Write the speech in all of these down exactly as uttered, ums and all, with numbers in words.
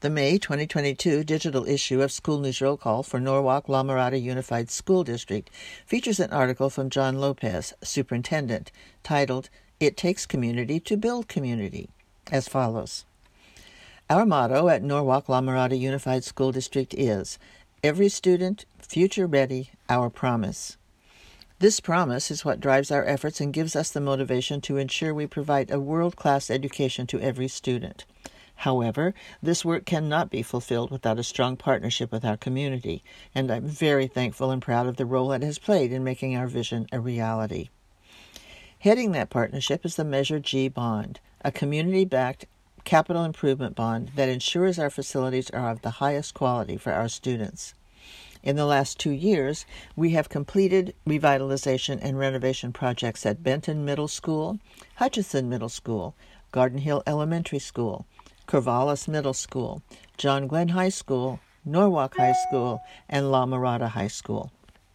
The May twenty twenty-two digital issue of School News Roll Call for Norwalk-La Mirada Unified School District features an article from John Lopez, superintendent, titled, "It Takes Community to Build Community," as follows. Our motto at Norwalk-La Mirada Unified School District is, "Every student, future ready, our promise." This promise is what drives our efforts and gives us the motivation to ensure we provide a world-class education to every student. However, this work cannot be fulfilled without a strong partnership with our community, and I'm very thankful and proud of the role it has played in making our vision a reality. Heading that partnership is the Measure G bond, a community-backed capital improvement bond that ensures our facilities are of the highest quality for our students. In the last two years, we have completed revitalization and renovation projects at Benton Middle School, Hutchinson Middle School, Garden Hill Elementary School, Corvallis Middle School, John Glenn High School, Norwalk High School, and La Mirada High School.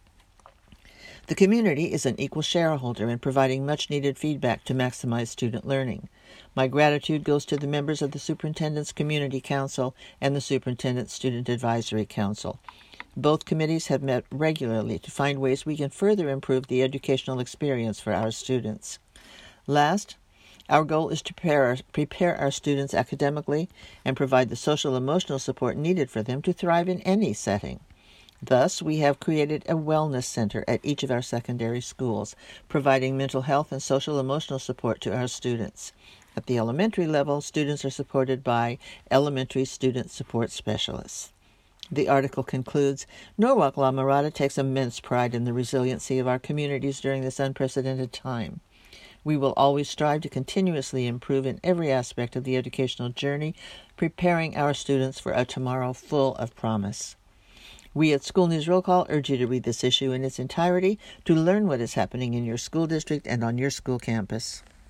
The community is an equal shareholder in providing much-needed feedback to maximize student learning. My gratitude goes to the members of the Superintendent's Community Council and the Superintendent's Student Advisory Council. Both committees have met regularly to find ways we can further improve the educational experience for our students. Last, our goal is to prepare our, prepare our students academically and provide the social-emotional support needed for them to thrive in any setting. Thus, we have created a wellness center at each of our secondary schools, providing mental health and social-emotional support to our students. At the elementary level, students are supported by elementary student support specialists. The article concludes, Norwalk-La Mirada takes immense pride in the resiliency of our communities during this unprecedented time. We will always strive to continuously improve in every aspect of the educational journey, preparing our students for a tomorrow full of promise. We at School News Roll Call urge you to read this issue in its entirety to learn what is happening in your school district and on your school campus.